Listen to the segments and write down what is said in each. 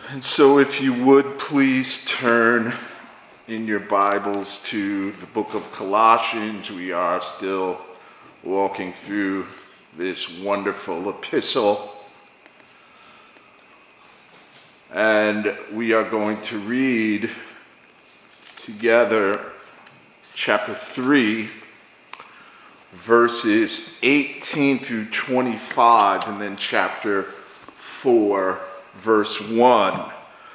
And so if you would please turn in your Bibles to the book of Colossians. We are still walking through this wonderful epistle. And we are going to read together chapter 3, verses 18 through 25, and then chapter 4, verse 1.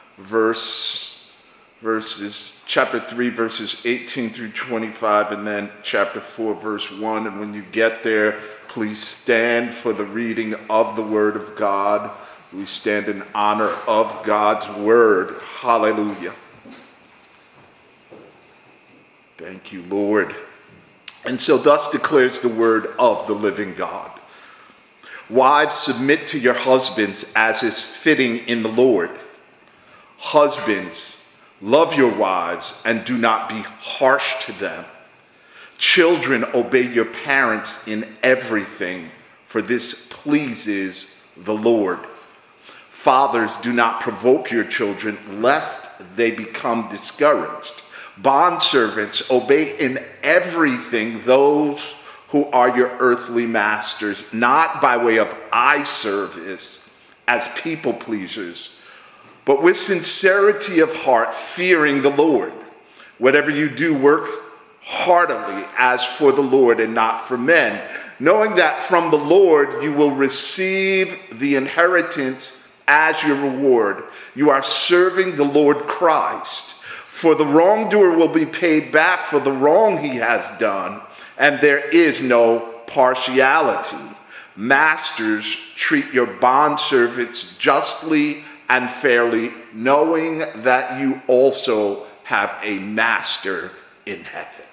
Chapter 3, verses 18 through 25, and then chapter 4, verse 1. And when you get there, please stand for the reading of the Word of God. We stand in honor of God's Word. Hallelujah. Thank you, Lord. And so thus declares the word of the living God. Wives, submit to your husbands as is fitting in the Lord. Husbands, love your wives and do not be harsh to them. Children, obey your parents in everything, for this pleases the Lord. Fathers, do not provoke your children, lest they become discouraged. Bondservants, obey in everything those who are your earthly masters, not by way of eye service as people pleasers, but with sincerity of heart, fearing the Lord. Whatever you do, work heartily as for the Lord and not for men, knowing that from the Lord you will receive the inheritance as your reward. You are serving the Lord Christ. For the wrongdoer will be paid back for the wrong he has done, and there is no partiality. Masters, treat your bondservants justly and fairly, knowing that you also have a master in heaven.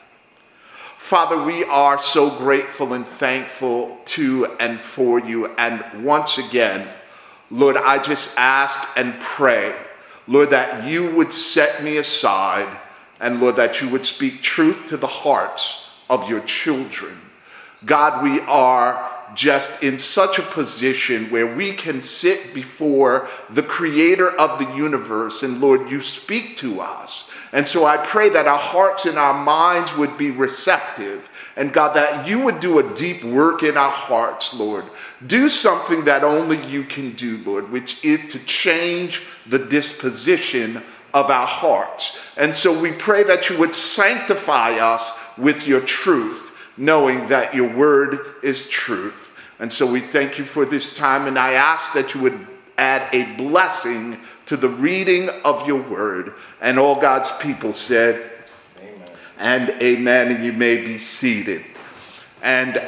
Father, we are so grateful and thankful to and for you. And once again, Lord, I just ask and pray, Lord, that you would set me aside, and Lord, that you would speak truth to the hearts of your children. God, we are just in such a position where we can sit before the creator of the universe, and Lord, you speak to us. And so I pray that our hearts and our minds would be receptive, and God, that you would do a deep work in our hearts, Lord. Do something that only you can do, Lord, which is to change the disposition of our hearts. And so we pray that you would sanctify us with your truth, knowing that your word is truth. And so we thank you for this time, and I ask that you would add a blessing to the reading of your word. And all God's people said, amen. And amen, and you may be seated. And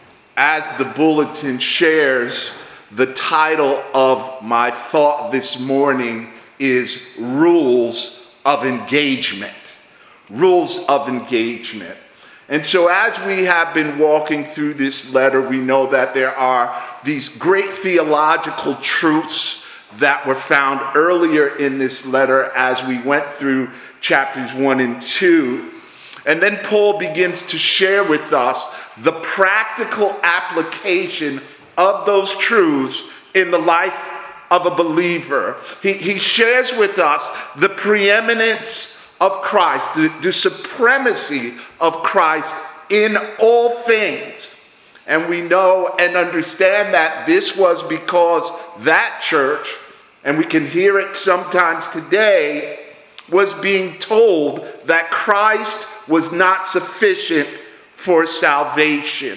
as the bulletin shares, the title of my thought this morning is Rules of Engagement. Rules of Engagement. And so as we have been walking through this letter, we know that there are these great theological truths that were found earlier in this letter as we went through chapters 1 and 2. And then Paul begins to share with us the practical application of those truths in the life of a believer. He shares with us the preeminence of Christ, the supremacy of Christ in all things. And we know and understand that this was because that church, and we can hear it sometimes today, was being told that Christ was not sufficient for salvation.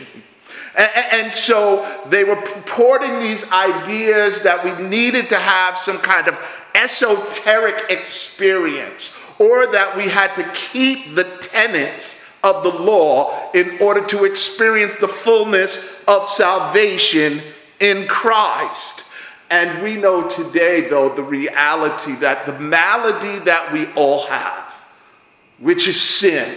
And so they were purporting these ideas that we needed to have some kind of esoteric experience, or that we had to keep the tenets of the law in order to experience the fullness of salvation in Christ. And we know today, though, the reality that the malady that we all have, which is sin,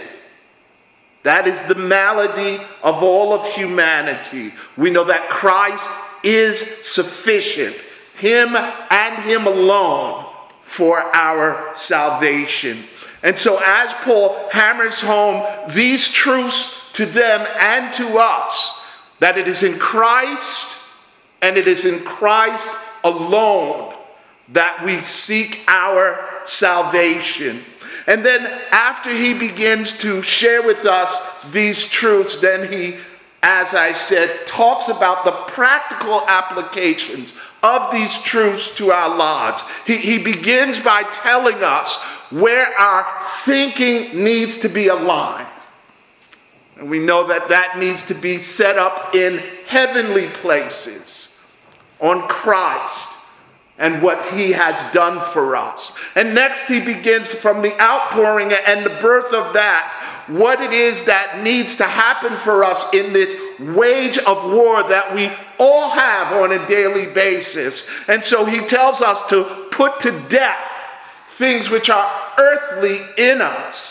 that is the malady of all of humanity. We know that Christ is sufficient, him and him alone, for our salvation. And so as Paul hammers home these truths to them and to us, that it is in Christ and it is in Christ alone that we seek our salvation. And then after he begins to share with us these truths, then he, as I said, talks about the practical applications of these truths to our lives. He begins by telling us where our thinking needs to be aligned. And we know that that needs to be set up in heavenly places, on Christ and what he has done for us. And next he begins from the outpouring and the birth of that, what it is that needs to happen for us in this wage of war that we all have on a daily basis. And so he tells us to put to death things which are earthly in us.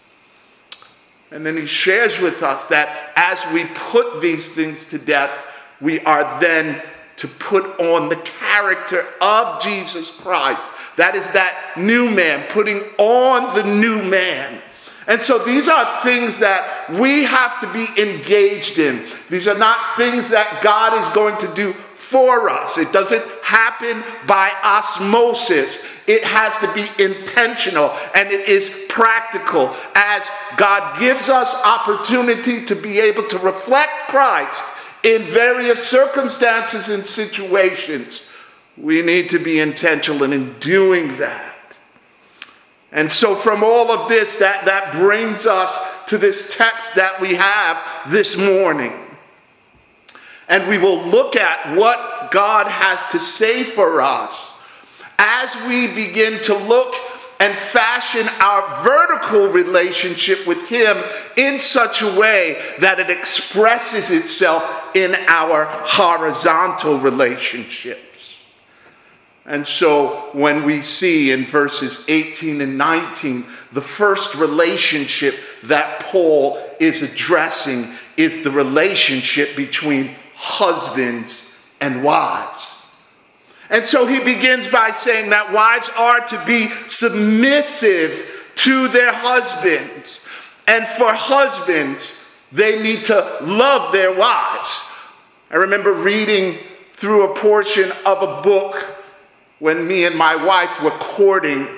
And then he shares with us that as we put these things to death, we are then to put on the character of Jesus Christ. That is that new man, putting on the new man. And so these are things that we have to be engaged in. These are not things that God is going to do for us. It doesn't happen by osmosis. It has to be intentional, and it is practical. As God gives us opportunity to be able to reflect Christ in various circumstances and situations, we need to be intentional in doing that. And so from all of this, that brings us to this text that we have this morning. And we will look at what God has to say for us as we begin to look and fashion our vertical relationship with him in such a way that it expresses itself in our horizontal relationships. And so when we see in verses 18 and 19, the first relationship that Paul is addressing is the relationship between husbands and wives. And so he begins by saying that wives are to be submissive to their husbands. And for husbands, they need to love their wives. I remember reading through a portion of a book when me and my wife were courting.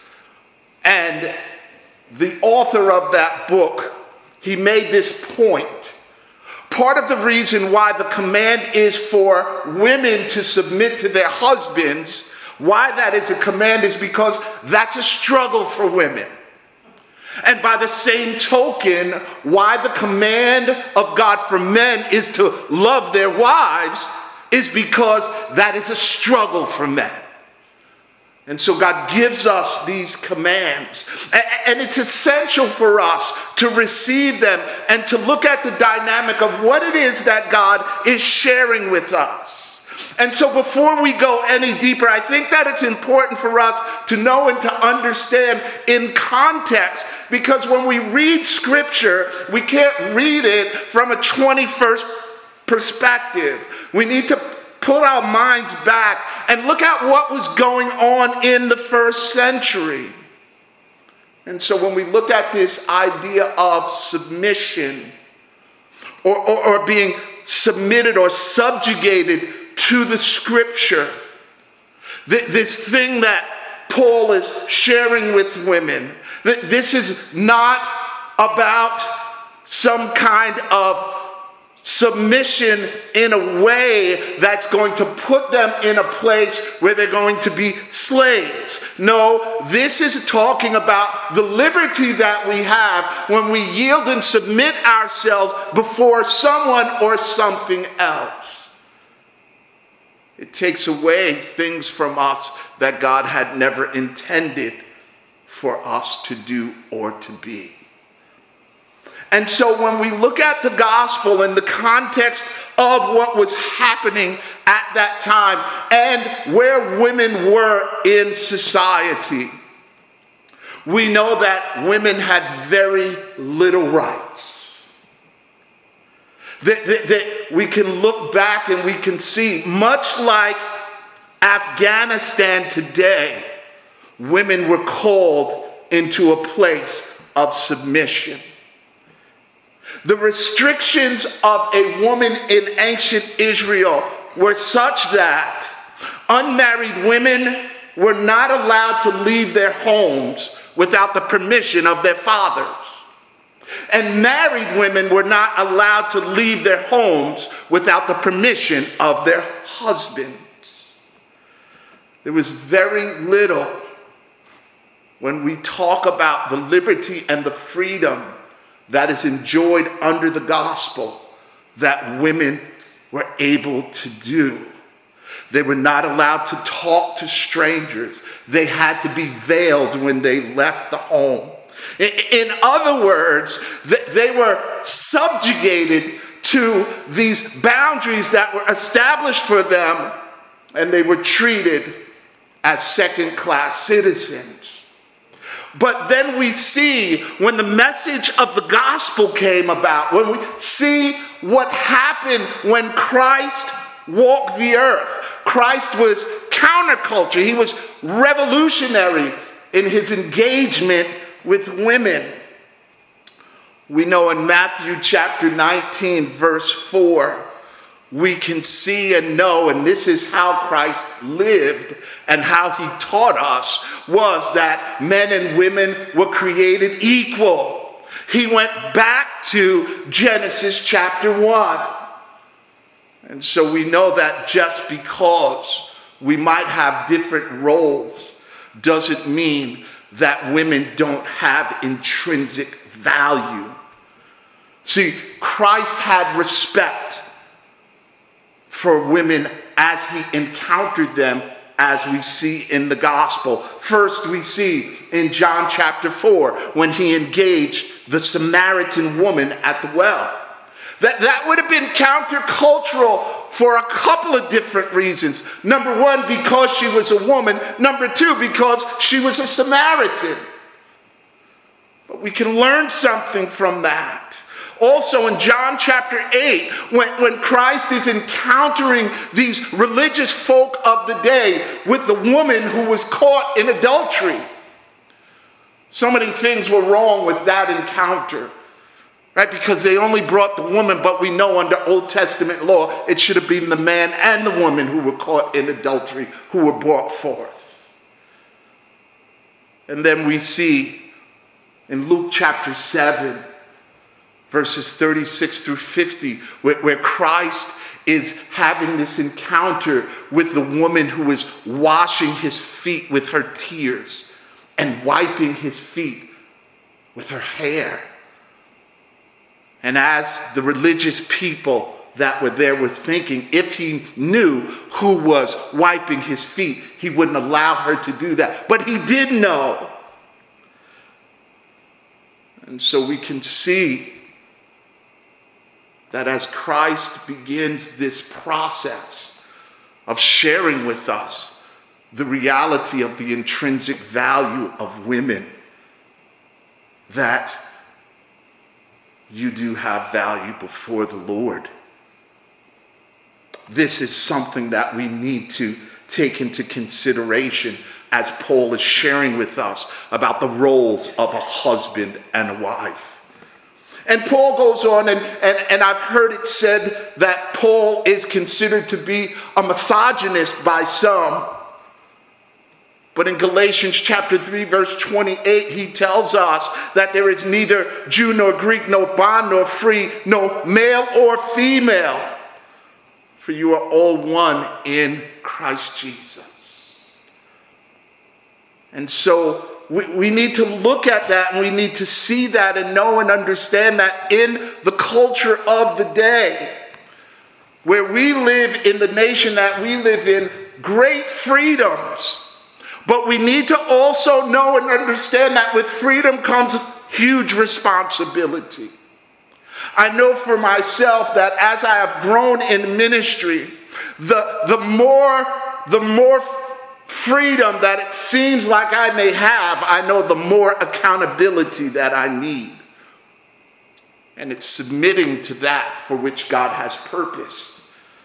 And the author of that book, he made this point. Part of the reason why the command is for women to submit to their husbands, why that is a command, is because that's a struggle for women. And by the same token, why the command of God for men is to love their wives is because that is a struggle for men. And so God gives us these commands. And it's essential for us to receive them and to look at the dynamic of what it is that God is sharing with us. And so before we go any deeper, I think that it's important for us to know and to understand in context, because when we read Scripture, we can't read it from a 21st perspective. We need to put our minds back and look at what was going on in the first century. And so when we look at this idea of submission or being submitted or subjugated to the Scripture, this thing that Paul is sharing with women, that this is not about some kind of submission in a way that's going to put them in a place where they're going to be slaves. No, this is talking about the liberty that we have when we yield and submit ourselves before someone or something else. It takes away things from us that God had never intended for us to do or to be. And so when we look at the gospel in the context of what was happening at that time and where women were in society, we know that women had very little rights. That we can look back and we can see, much like Afghanistan today, women were called into a place of submission. The restrictions of a woman in ancient Israel were such that unmarried women were not allowed to leave their homes without the permission of their fathers. And married women were not allowed to leave their homes without the permission of their husbands. There was very little when we talk about the liberty and the freedom that is enjoyed under the gospel that women were able to do. They were not allowed to talk to strangers. They had to be veiled when they left the home. In other words, they were subjugated to these boundaries that were established for them, and they were treated as second-class citizens. But then we see when the message of the gospel came about, when we see what happened when Christ walked the earth. Christ was counterculture. He was revolutionary in his engagement with women. We know in Matthew chapter 19, verse 4, we can see and know, and this is how Christ lived and how he taught us, was that men and women were created equal. He went back to Genesis chapter 1. And so we know that just because we might have different roles doesn't mean that women don't have intrinsic value. See, Christ had respect for women as he encountered them, as we see in the gospel. First, we see in John chapter 4 when he engaged the Samaritan woman at the well. That would have been countercultural for a couple of different reasons. Number one, because she was a woman. Number two, because she was a Samaritan. But we can learn something from that. Also in John chapter 8, when Christ is encountering these religious folk of the day with the woman who was caught in adultery. So many things were wrong with that encounter. Right, because they only brought the woman, but we know under Old Testament law, it should have been the man and the woman who were caught in adultery, who were brought forth. And then we see in Luke chapter 7, verses 36 through 50, where Christ is having this encounter with the woman who is washing his feet with her tears and wiping his feet with her hair. And as the religious people that were there were thinking, if he knew who was wiping his feet, he wouldn't allow her to do that. But he did know. And so we can see that as Christ begins this process of sharing with us the reality of the intrinsic value of women, that you do have value before the Lord. This is something that we need to take into consideration as Paul is sharing with us about the roles of a husband and a wife. And Paul goes on, and I've heard it said that Paul is considered to be a misogynist by some. But in Galatians chapter 3, verse 28, he tells us that there is neither Jew nor Greek, no bond nor free, no male or female, for you are all one in Christ Jesus. And so we need to look at that, and we need to see that and know and understand that in the culture of the day, where we live in the nation that we live in, great freedoms. But we need to also know and understand that with freedom comes huge responsibility. I know for myself that as I have grown in ministry, the more freedom that it seems like I may have, I know the more accountability that I need. And it's submitting to that for which God has purposed,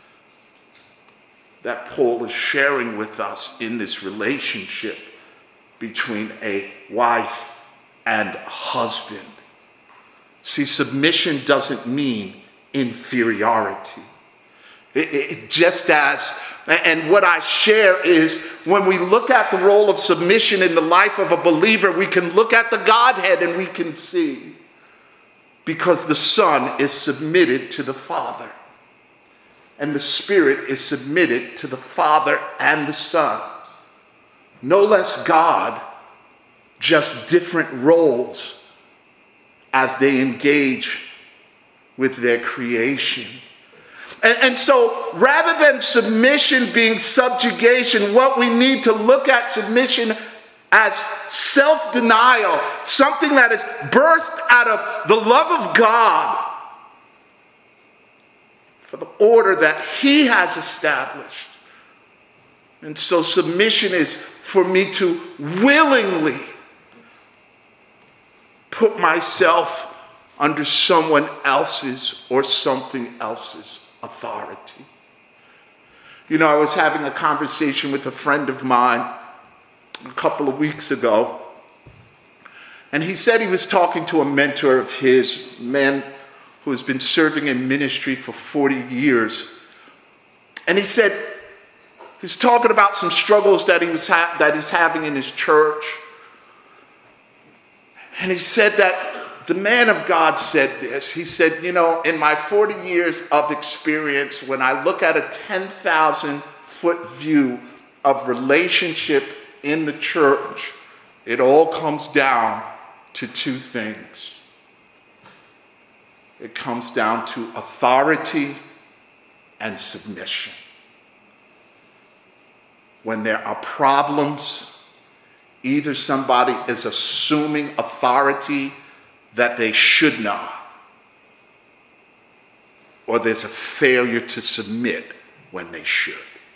that Paul is sharing with us in this relationship between a wife and a husband. See, submission doesn't mean inferiority. And what I share is when we look at the role of submission in the life of a believer, we can look at the Godhead and we can see, because the Son is submitted to the Father, and the Spirit is submitted to the Father and the Son. No less God, just different roles as they engage with their creation. And so rather than submission being subjugation, what we need to look at submission as self-denial, something that is birthed out of the love of God for the order that he has established. And so submission is for me to willingly put myself under someone else's or something else's authority. You know, I was having a conversation with a friend of mine a couple of weeks ago, and he said he was talking to a mentor of his, man who has been serving in ministry for 40 years. And he said he's talking about some struggles that he's having in his church. And he said that the man of God said this. He said, you know, in my 40 years of experience, when I look at a 10,000-foot view of relationship in the church, it all comes down to two things. It comes down to authority and submission. When there are problems, either somebody is assuming authority that they should not, or there's a failure to submit when they should.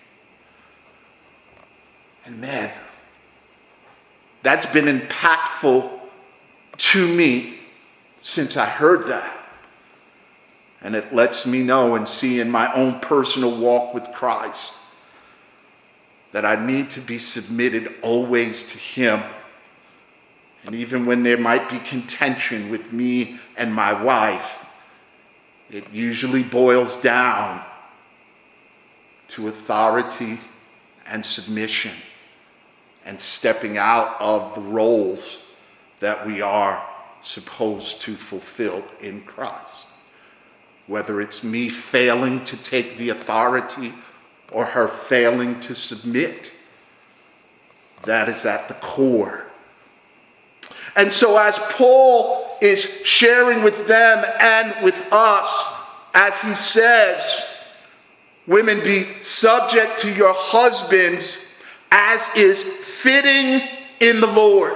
And man, that's been impactful to me since I heard that. And it lets me know and see in my own personal walk with Christ that I need to be submitted always to him. And even when there might be contention with me and my wife, it usually boils down to authority and submission and stepping out of the roles that we are supposed to fulfill in Christ. Whether it's me failing to take the authority or her failing to submit, that is at the core. And so as Paul is sharing with them and with us, as he says, women, be subject to your husbands as is fitting in the Lord.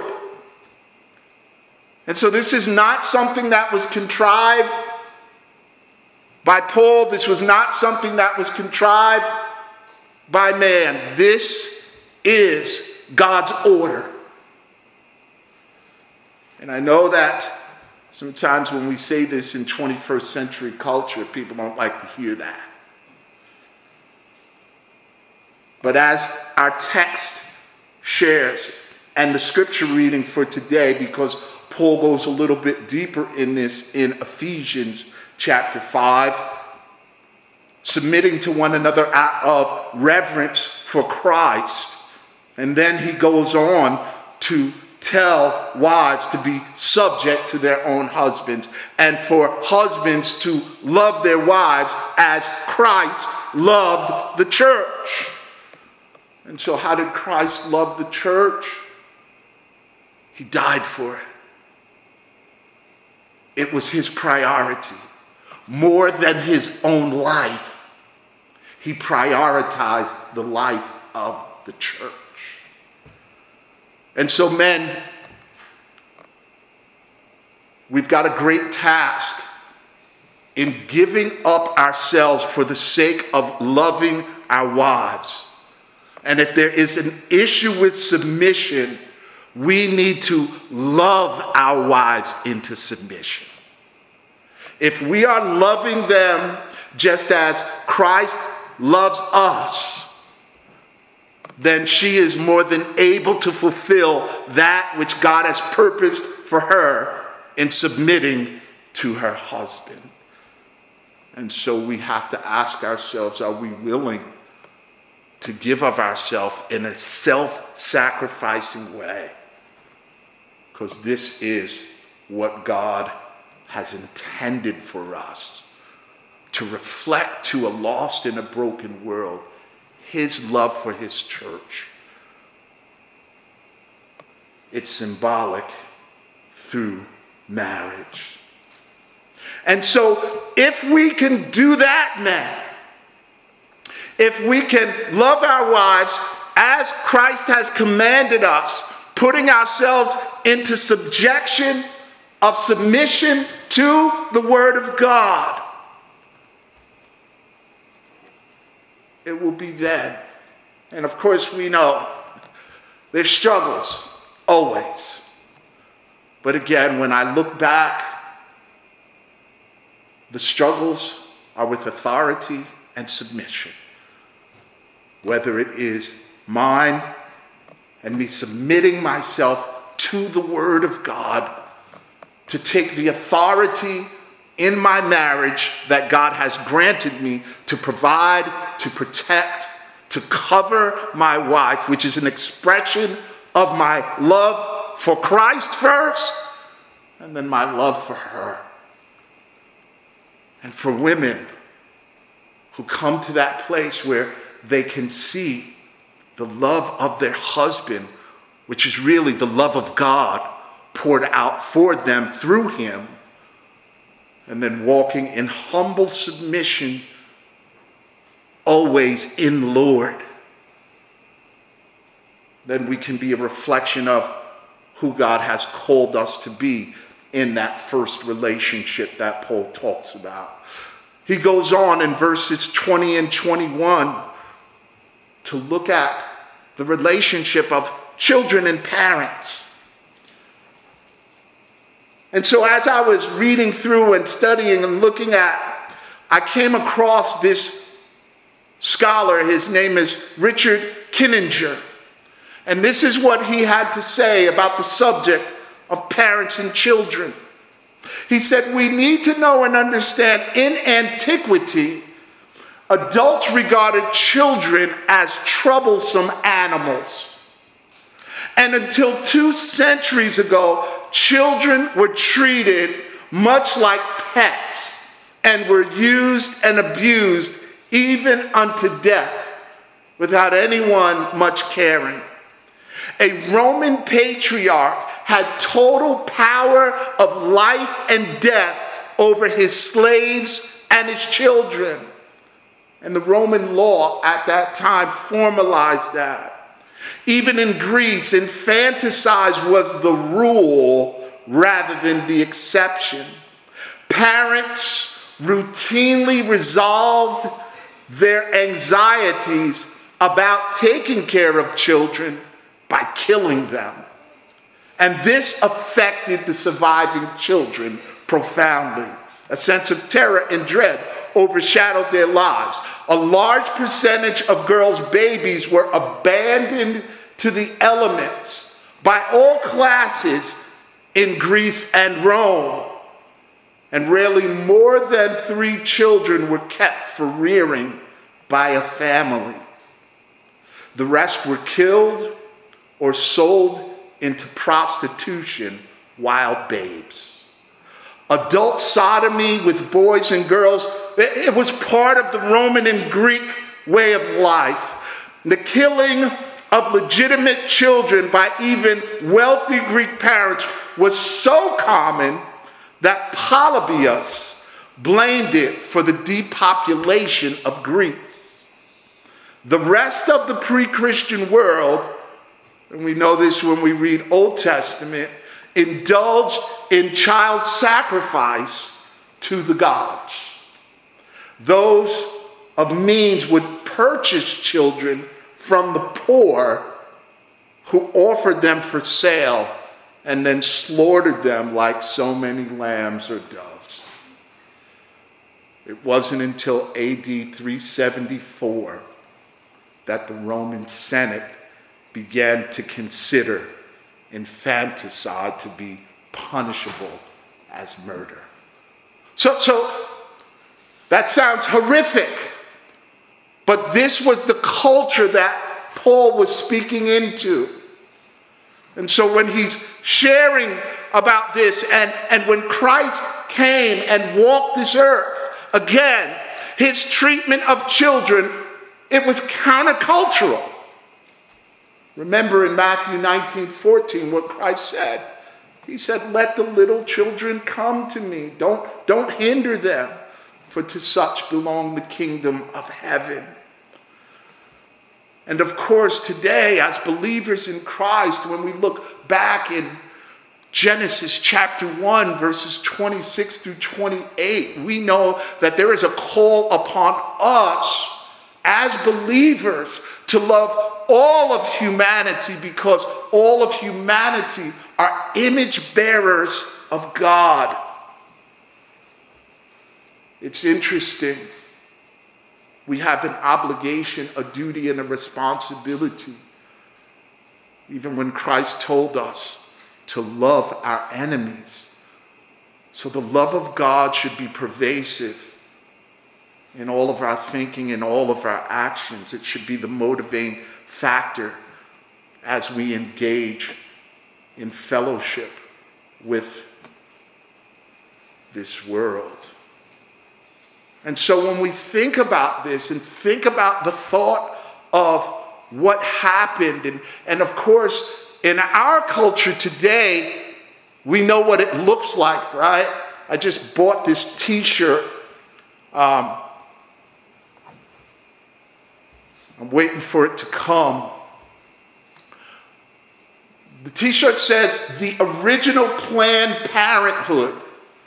And so this is not something that was contrived by Paul. This was not something that was contrived by man. This is God's order. And I know that sometimes when we say this in 21st century culture, people don't like to hear that. But as our text shares, and the scripture reading for today, because Paul goes a little bit deeper in this in Ephesians chapter 5, submitting to one another out of reverence for Christ. And then he goes on to tell wives to be subject to their own husbands, and for husbands to love their wives as Christ loved the church. And so how did Christ love the church? He died for it. It was his priority. More than his own life, he prioritized the life of the church. And so men, we've got a great task in giving up ourselves for the sake of loving our wives. And if there is an issue with submission, we need to love our wives into submission. If we are loving them just as Christ loves us, then she is more than able to fulfill that which God has purposed for her in submitting to her husband. And so we have to ask ourselves, are we willing to give of ourselves in a self-sacrificing way? Because this is what God has intended for us, to reflect to a lost and a broken world his love for his church. It's symbolic through marriage. And so if we can do that, men, if we can love our wives as Christ has commanded us, putting ourselves into subjection of submission to the Word of God, it will be then. And of course we know there's struggles, always. But again, when I look back, the struggles are with authority and submission. Whether it is mine and me submitting myself to the Word of God, to take the authority in my marriage that God has granted me to provide, to protect, to cover my wife, which is an expression of my love for Christ first, and then my love for her. And for women who come to that place where they can see the love of their husband, which is really the love of God poured out for them through him, and then walking in humble submission, always in the Lord, then we can be a reflection of who God has called us to be in that first relationship that Paul talks about. He goes on in verses 20 and 21 to look at the relationship of children and parents. And so as I was reading through and studying and looking at, I came across this scholar. His name is Richard Kinninger. And this is what he had to say about the subject of parents and children. He said, we need to know and understand in antiquity, adults regarded children as troublesome animals. And until 2 centuries ago, children were treated much like pets and were used and abused even unto death without anyone much caring. A Roman patriarch had total power of life and death over his slaves and his children. And the Roman law at that time formalized that. Even in Greece, infanticide was the rule rather than the exception. Parents routinely resolved their anxieties about taking care of children by killing them. And this affected the surviving children profoundly. A sense of terror and dread overshadowed their lives. A large percentage of girls' babies were abandoned to the elements by all classes in Greece and Rome. And rarely more than 3 children were kept for rearing by a family. The rest were killed or sold into prostitution while babes. Adult sodomy with boys and girls, it was part of the Roman and Greek way of life. The killing of legitimate children by even wealthy Greek parents was so common that Polybius blamed it for the depopulation of Greece. The rest of the pre-Christian world, and we know this when we read Old Testament, indulged in child sacrifice to the gods. Those of means would purchase children from the poor who offered them for sale and then slaughtered them like so many lambs or doves. It wasn't until AD 374 that the Roman Senate began to consider infanticide to be punishable as murder. So That sounds horrific. But this was the culture that Paul was speaking into. And so when he's sharing about this, and when Christ came and walked this earth, again, his treatment of children, it was countercultural. Remember in Matthew 19:14 what Christ said. He said, "Let the little children come to me. Don't hinder them, for to such belong the kingdom of heaven." And of course, today, as believers in Christ, when we look back in Genesis chapter 1, verses 26 through 28, we know that there is a call upon us as believers to love all of humanity, because all of humanity are image bearers of God. It's interesting. We have an obligation, a duty, and a responsibility, even when Christ told us to love our enemies. So the love of God should be pervasive in all of our thinking and all of our actions. It should be the motivating factor as we engage in fellowship with this world. And so when we think about this and think about the thought of what happened, and of course, in our culture today, we know what it looks like, right? I just bought this t-shirt. I'm waiting for it to come. The t-shirt says, "The original Planned Parenthood."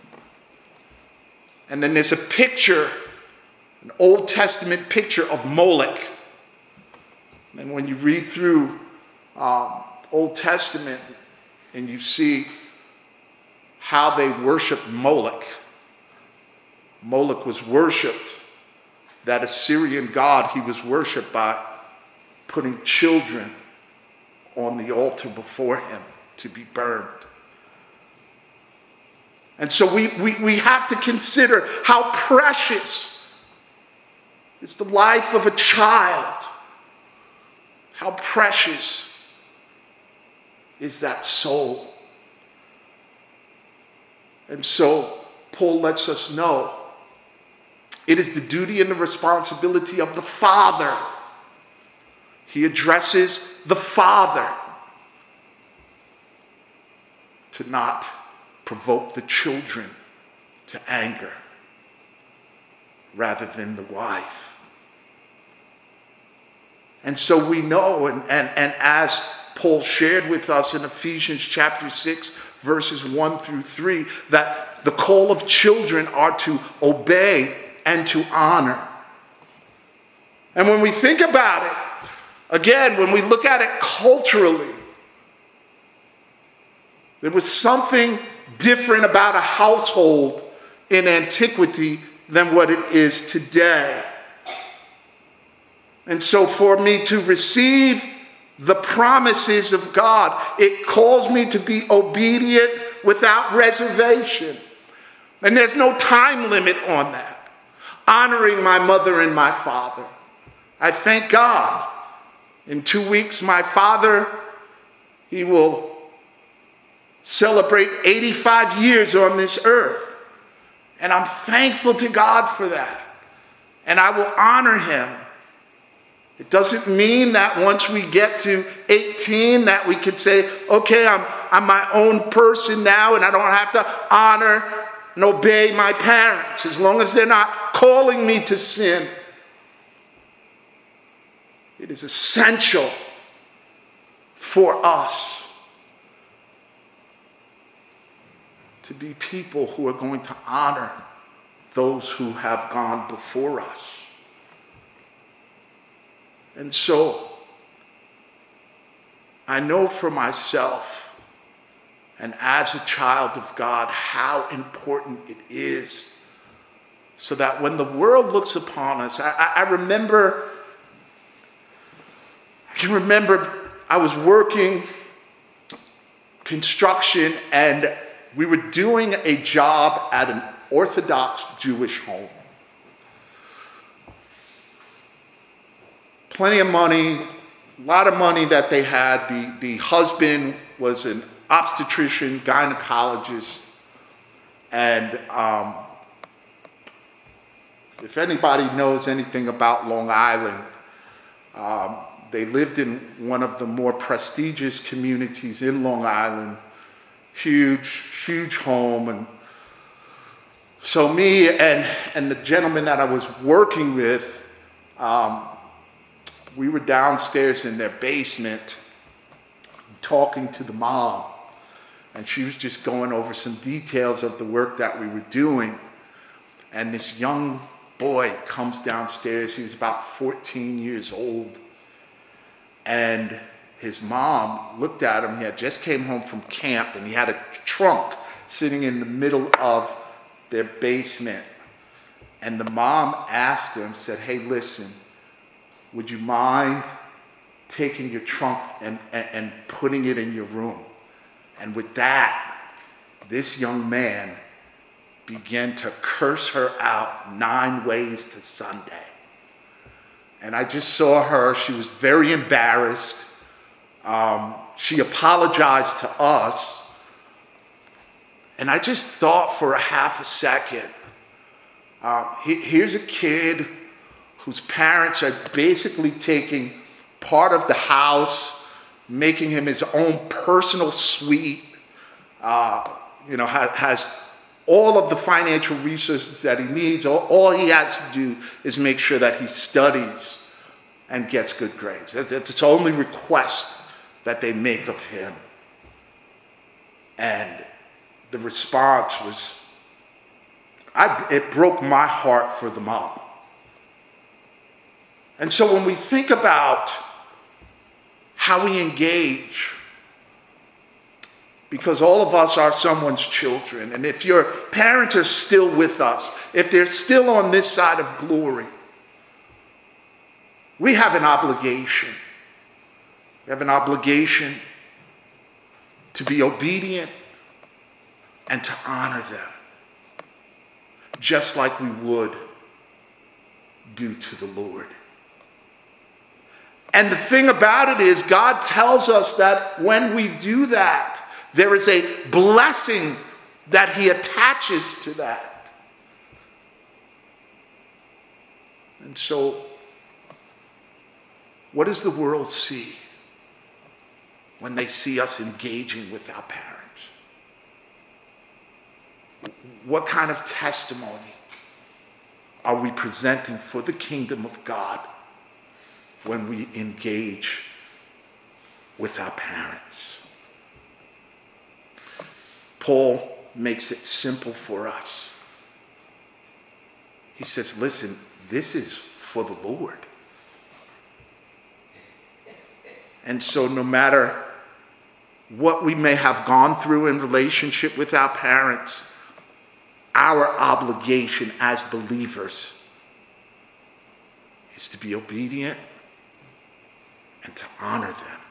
And then there's a picture, an Old Testament picture of Moloch. And when you read through Old Testament and you see how they worship Moloch. Moloch was worshipped, that Assyrian god. He was worshipped by putting children on the altar before him to be burned. And so we have to consider how precious is the life of a child. How precious is that soul. And so Paul lets us know it is the duty and the responsibility of the father. He addresses the father to not provoke the children to anger rather than the wife. And so we know, and as Paul shared with us in Ephesians chapter 6, verses 1 through 3, that the call of children are to obey and to honor. And when we think about it, again, when we look at it culturally, there was something different about a household in antiquity than what it is today. And so for me to receive the promises of God, it calls me to be obedient without reservation. And there's no time limit on that. Honoring my mother and my father. I thank God. In 2 weeks, my father, he will celebrate 85 years on this earth. And I'm thankful to God for that. And I will honor him. It doesn't mean that once we get to 18 that we could say, okay, I'm my own person now and I don't have to honor and obey my parents as long as they're not calling me to sin. It is essential for us to be people who are going to honor those who have gone before us. And so, I know for myself, and as a child of God, how important it is. So that when the world looks upon us, I can remember I was working construction and we were doing a job at an Orthodox Jewish home. plenty of money, a lot of money that they had. The husband was an obstetrician, gynecologist, and if anybody knows anything about Long Island, they lived in one of the more prestigious communities in Long Island, huge home. And so me and the gentleman that I was working with, we were downstairs in their basement talking to the mom. And she was just going over some details of the work that we were doing. And this young boy comes downstairs. He was about 14 years old. And his mom looked at him. He had just came home from camp, and he had a trunk sitting in the middle of their basement. And the mom asked him, said, "Hey, listen, would you mind taking your trunk and putting it in your room?" And with that, this young man began to curse her out 9 ways to Sunday. And I just saw her. She was very embarrassed. She apologized to us. And I just thought for a half a second, here's a kid whose parents are basically taking part of the house, making him his own personal suite, has all of the financial resources that he needs. All he has to do is make sure that he studies and gets good grades. It's the only request that they make of him. And the response was, it broke my heart for the mom. And so when we think about how we engage, because all of us are someone's children, and if your parents are still with us, if they're still on this side of glory, we have an obligation. We have an obligation to be obedient and to honor them, just like we would do to the Lord. And the thing about it is, God tells us that when we do that, there is a blessing that he attaches to that. And so, what does the world see when they see us engaging with our parents? What kind of testimony are we presenting for the kingdom of God when we engage with our parents? Paul makes it simple for us. He says, listen, this is for the Lord. And so no matter what we may have gone through in relationship with our parents, our obligation as believers is to be obedient and to honor them.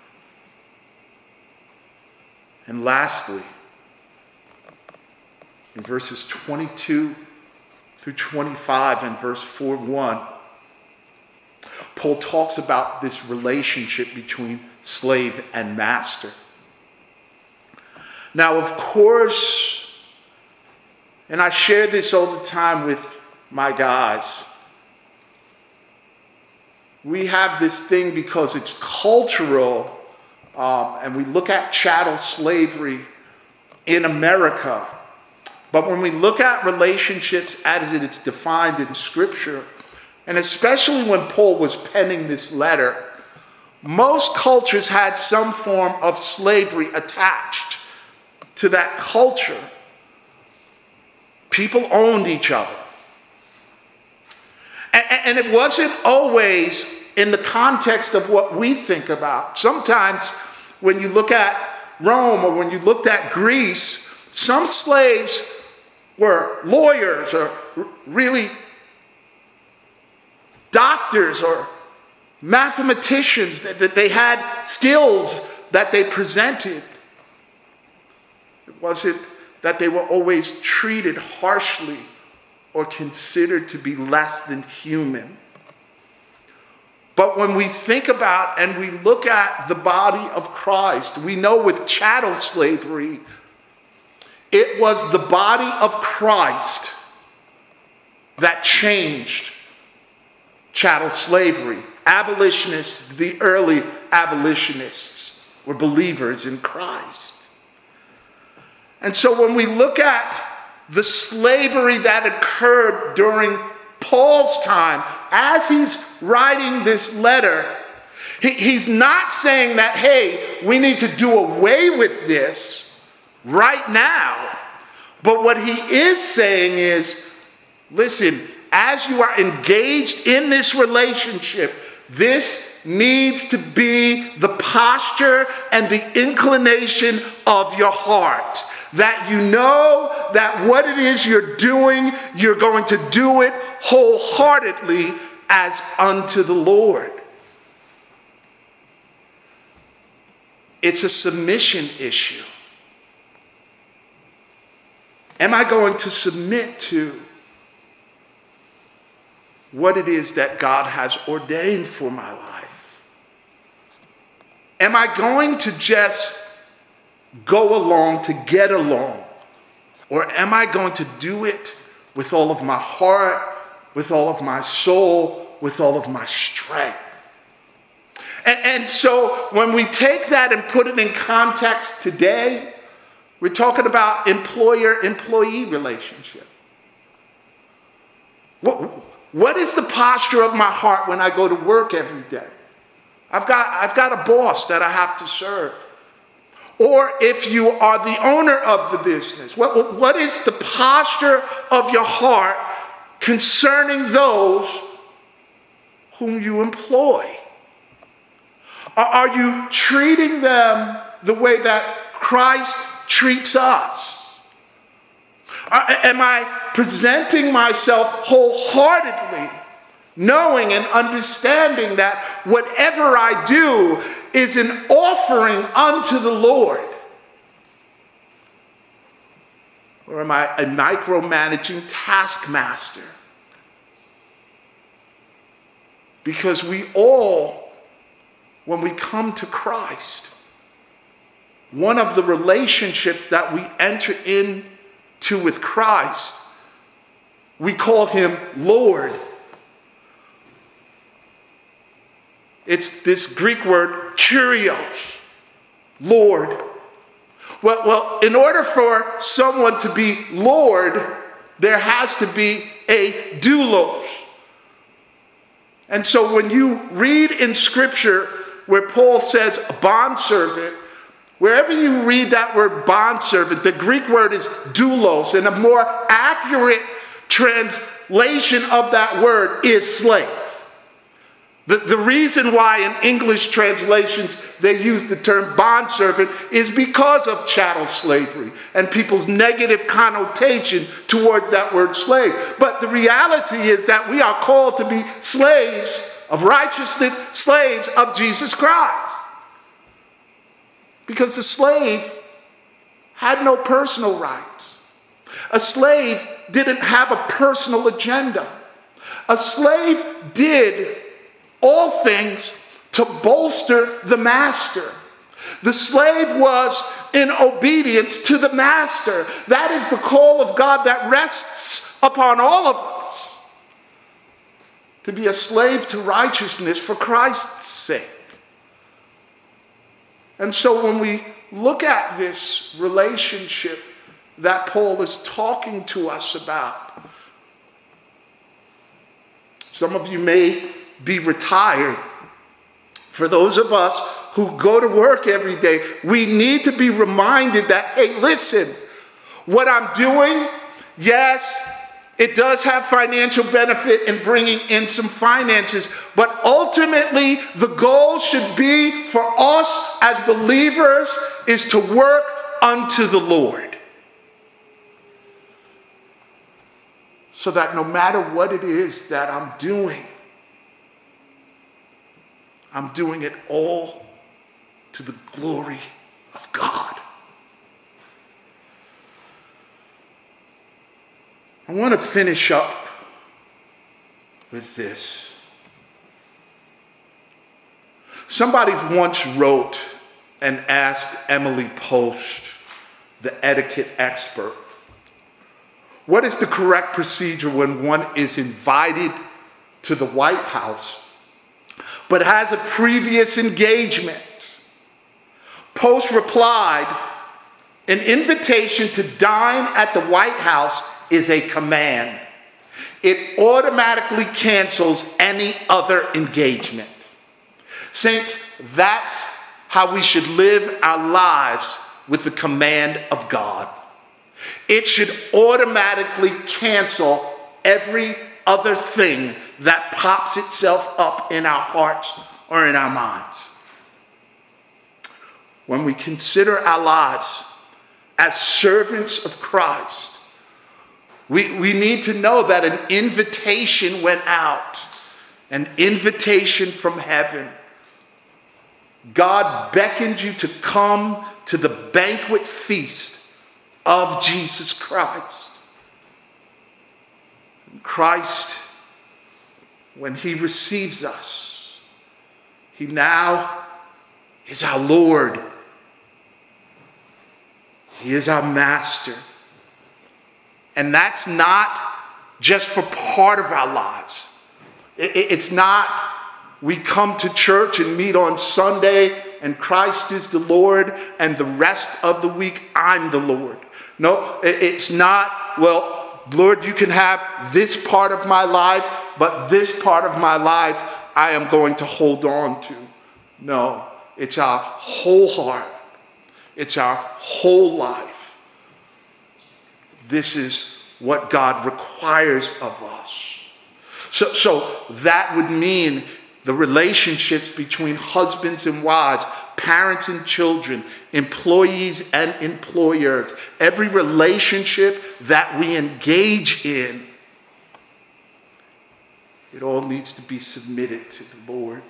And lastly, in verses 22 through 25 and verse 4:1, Paul talks about this relationship between slave and master. Now, of course, and I share this all the time with my guys, we have this thing because it's cultural, and we look at chattel slavery in America. But when we look at relationships as it's defined in Scripture, and especially when Paul was penning this letter, most cultures had some form of slavery attached to that culture. People owned each other. And it wasn't always in the context of what we think about. Sometimes when you look at Rome or when you looked at Greece, some slaves were lawyers or really doctors or mathematicians, that they had skills that they presented. It wasn't that they were always treated harshly or considered to be less than human. But when we think about and we look at the body of Christ, we know with chattel slavery, it was the body of Christ that changed chattel slavery. Abolitionists, the early abolitionists, were believers in Christ. And so when we look at the slavery that occurred during Paul's time, as he's writing this letter, he's not saying that, hey, we need to do away with this right now. But what he is saying is, listen, as you are engaged in this relationship, this needs to be the posture and the inclination of your heart. That you know that what it is you're doing, you're going to do it wholeheartedly as unto the Lord. It's a submission issue. Am I going to submit to what it is that God has ordained for my life? Am I going to just go along to get along? Or am I going to do it with all of my heart, with all of my soul, with all of my strength? And so when we take that and put it in context today, we're talking about employer-employee relationship. What is the posture of my heart when I go to work every day? I've got a boss that I have to serve. Or if you are the owner of the business, what is the posture of your heart concerning those whom you employ? Are you treating them the way that Christ treats us? Am I presenting myself wholeheartedly, knowing and understanding that whatever I do is an offering unto the Lord? Or am I a micromanaging taskmaster? Because we all, when we come to Christ, one of the relationships that we enter into with Christ, we call him Lord. It's this Greek word, kurios, Lord. Well, in order for someone to be Lord, there has to be a doulos. And so when you read in Scripture where Paul says bondservant, wherever you read that word bondservant, the Greek word is doulos, and a more accurate translation of that word is slave. The reason why in English translations they use the term bondservant is because of chattel slavery and people's negative connotation towards that word slave. But the reality is that we are called to be slaves of righteousness, slaves of Jesus Christ. Because the slave had no personal rights. A slave didn't have a personal agenda. A slave did all things to bolster the master. The slave was in obedience to the master. That is the call of God that rests upon all of us. To be a slave to righteousness for Christ's sake. And so when we look at this relationship that Paul is talking to us about, some of you may be retired. For those of us who go to work every day, we need to be reminded that, hey, listen, what I'm doing, yes, it does have financial benefit in bringing in some finances, but ultimately the goal should be for us as believers is to work unto the Lord. So that no matter what it is that I'm doing it all to the glory of God. I want to finish up with this. Somebody once wrote and asked Emily Post, the etiquette expert, what is the correct procedure when one is invited to the White House but has a previous engagement? Post replied, an invitation to dine at the White House is a command. It automatically cancels any other engagement. Saints, that's how we should live our lives with the command of God. It should automatically cancel every other thing that pops itself up in our hearts or in our minds. When we consider our lives as servants of Christ, we need to know that an invitation went out, an invitation from heaven. God beckoned you to come to the banquet feast of Jesus Christ. Christ, when he receives us, he now is our Lord. He is our master. And that's not just for part of our lives. It's not we come to church and meet on Sunday and Christ is the Lord and the rest of the week I'm the Lord. No, it's not, well, Lord, you can have this part of my life, but this part of my life I am going to hold on to. No, it's our whole heart. It's our whole life. This is what God requires of us. So that would mean the relationships between husbands and wives, parents and children, employees and employers, every relationship that we engage in, it all needs to be submitted to the Lord.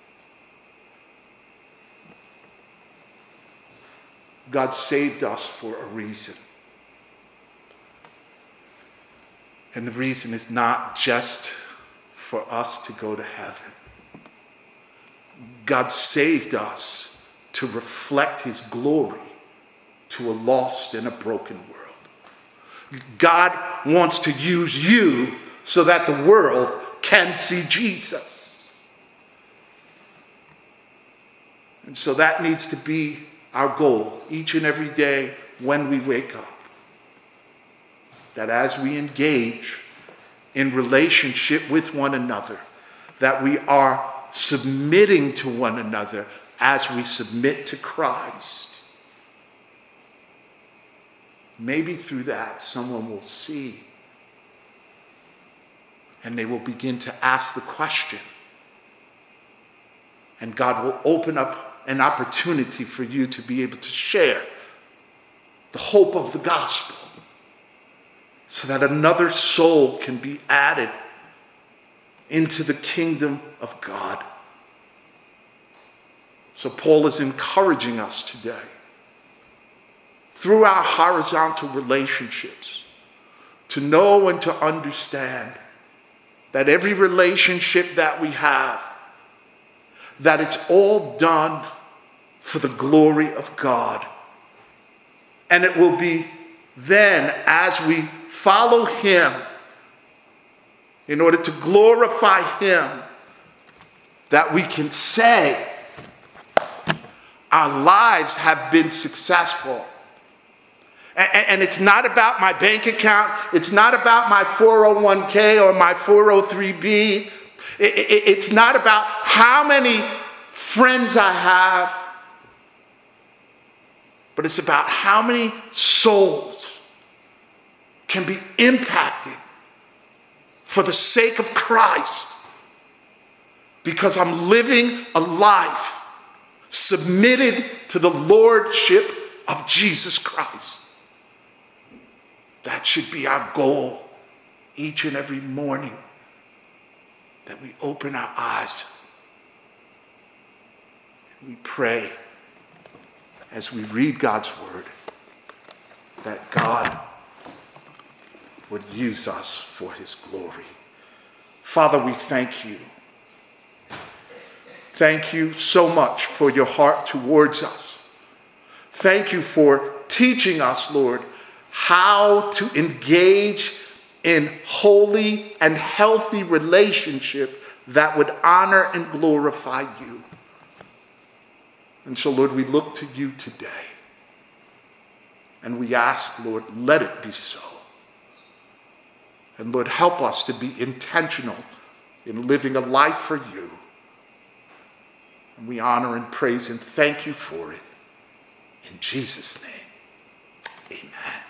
God saved us for a reason. And the reason is not just for us to go to heaven. God saved us to reflect his glory to a lost and a broken world. God wants to use you so that the world can see Jesus. And so that needs to be our goal each and every day when we wake up. That as we engage in relationship with one another, that we are submitting to one another as we submit to Christ. Maybe through that, someone will see and they will begin to ask the question. And God will open up an opportunity for you to be able to share the hope of the gospel so that another soul can be added into the kingdom of God. So Paul is encouraging us today through our horizontal relationships to know and to understand that every relationship that we have, that it's all done for the glory of God. And it will be then as we follow him in order to glorify him that we can say our lives have been successful. And it's not about my bank account. It's not about my 401k or my 403b. It's not about how many friends I have. But it's about how many souls can be impacted for the sake of Christ, because I'm living a life submitted to the lordship of Jesus Christ. That should be our goal each and every morning, that we open our eyes and we pray as we read God's word, that God would use us for his glory. Father, we thank you. Thank you so much for your heart towards us. Thank you for teaching us, Lord, how to engage in holy and healthy relationship that would honor and glorify you. And so, Lord, we look to you today. And we ask, Lord, let it be so. And Lord, help us to be intentional in living a life for you. And we honor and praise and thank you for it. In Jesus' name, amen.